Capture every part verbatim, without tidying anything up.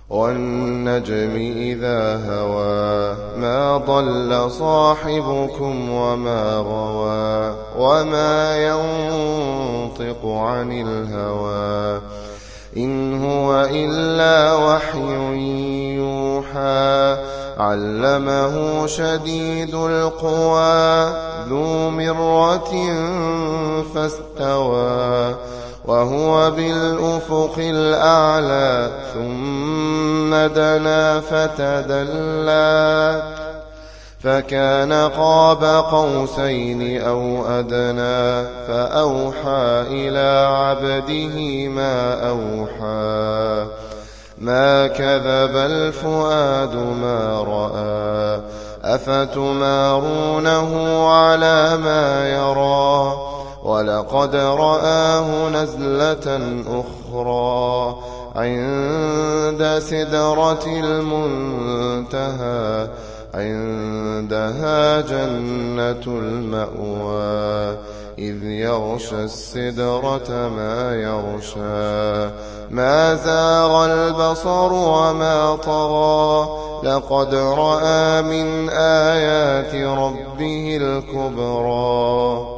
والنجم إذا هوى ما ضل صاحبكم وما غوى وما ينطق عن الهوى إن هو إلا وحي يوحى علمه شديد القوى ذو مرة فاستوى وهو بالأفق الأعلى ثم دنا فتدلى فكان قاب قوسين أو أدنى فأوحى إلى عبده ما أوحى ما كذب الفؤاد ما رأى أفتمارونه على ما يرى ولقد رآه نزلة أخرى عند سدرة المنتهى عندها جنة المأوى إذ يغشى السدرة ما يغشى ما زاغ البصر وما طغى لقد رأى من آيات ربه الكبرى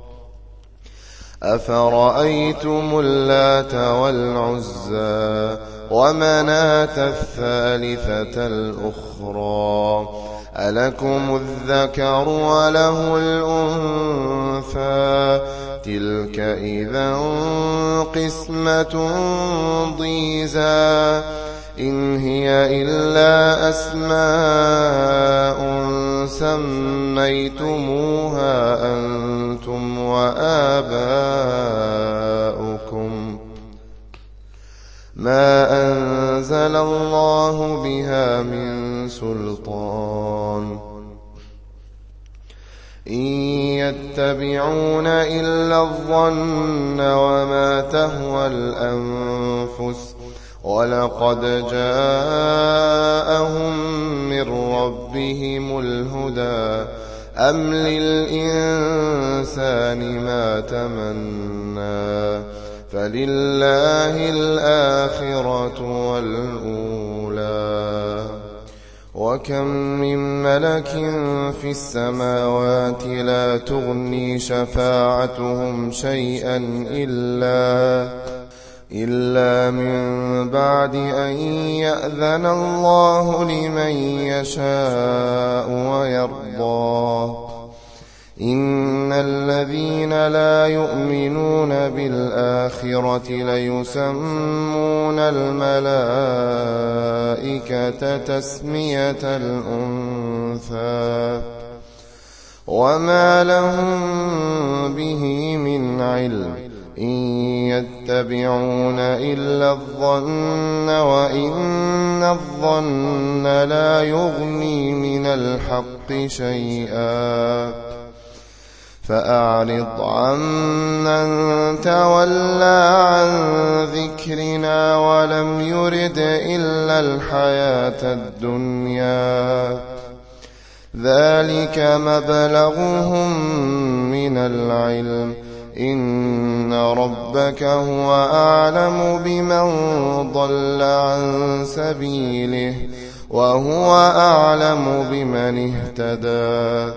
أفرأيتم اللات والعزى ومناة الثالثة الأخرى ألكم الذكر وله الأنثى تلك إذا قسمة ضيزى إن هي إلا أسماء سميتموها أنتم وآباؤكم ما أنزل الله بها من سلطان إن يتبعون إلا الظن وما تهوى الأنفس ولقد جاءهم من ربهم الهدى أم للإنسان ما تمنى فلله الآخرة والأولى وكم من ملك في السماوات لا تغني شفاعتهم شيئا إلا إلا من بعد أن يأذن الله لمن يشاء ويرضى إن الذين لا يؤمنون بالآخرة ليسمون الملائكة تسمية الأنثى وما لهم به من علم إن يتبعون إلا الظن وإن الظن لا يغني من الحق شيئا فأعرض عمن تولى عن ذكرنا ولم يرد إلا الحياة الدنيا ذلك مبلغهم من العلم إن ربك هو أعلم بمن ضل عن سبيله وهو أعلم بمن اهتدى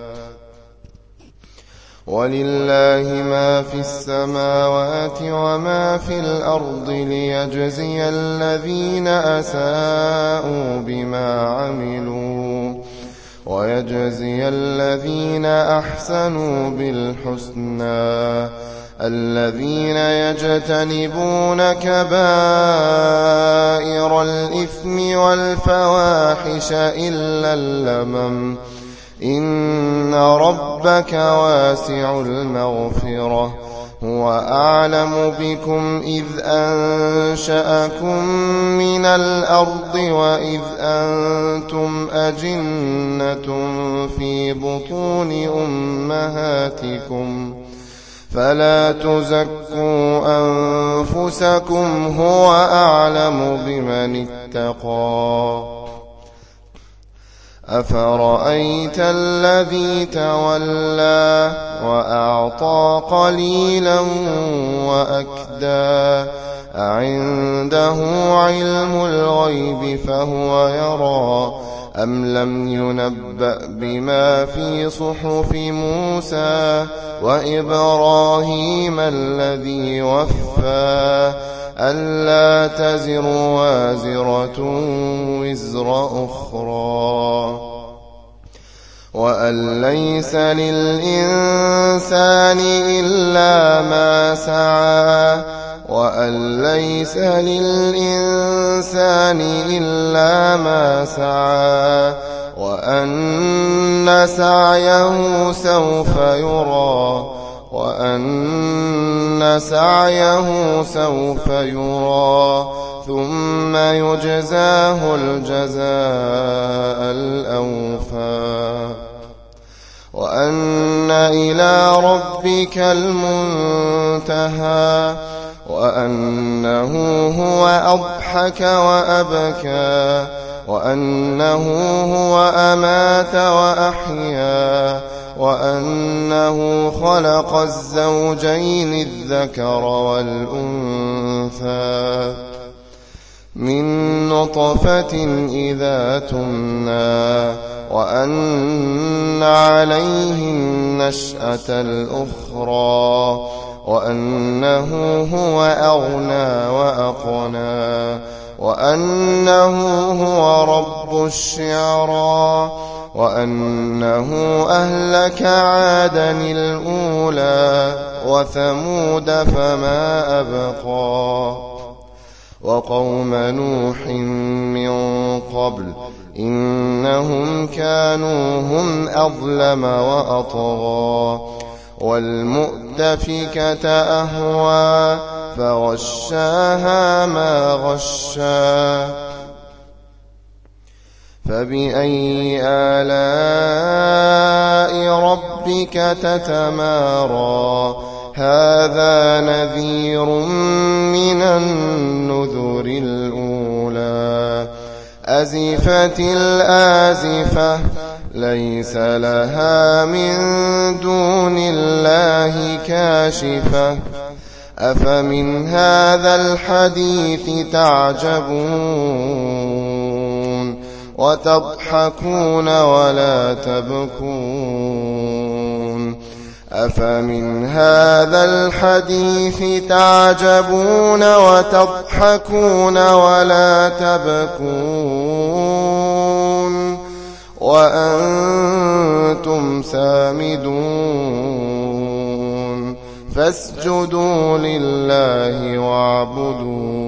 ولله ما في السماوات وما في الأرض ليجزي الذين أساءوا بما عملوا ويجزي الذين أحسنوا بالحسنى الذين يجتنبون كبائر الإثم والفواحش إلا اللمم إن ربك واسع المغفرة هو أعلم بكم إذ أنشأكم من الأرض وإذ أنتم أجنة في بطون أمهاتكم فلا تزكوا أنفسكم هو أعلم بمن اتقى أفرأيت الذي تولى وأعطى قليلا وأكدى أعنده علم الغيب فهو يرى أم لم ينبأ بما في صحف موسى وإبراهيم الذي وفى ألا تزر وازرة وزر أخرى وأن ليس للإنسان إلا ما سعى وأن ليس للإنسان إلا ما سعى وأن سعيه سوف يرى وأن سعيه سوف يرى ثم يجزاه الجزاء الأوفى وأن إلى ربك المنتهى وأنه هو أضحك وأبكى وأنه هو أمات وأحيا وأنه خلق الزوجين الذكر والأنثى من نطفة إذا تمنى وأن عليه النشأة الأخرى وأنه هو أغنى وأقنى وأنه هو رب الشعرى وأنه أهلك عادا الأولى وثمود فما أبقى وقوم نوح من قبل إنهم كانوا هم أظلم وأطغى والمؤتفكة أهوى فغشاها ما غشا فبأي آلاء ربك تتمارى هذا نذير من النذر الأولى أزفت الآزفة ليس لها من دون الله كاشفة أفمن هذا الحديث تعجبون وتضحكون ولا تبكون أفمن هذا الحديث تعجبون وتضحكون ولا تبكون وأنتم سامدون فاسجدوا لله واعبدوا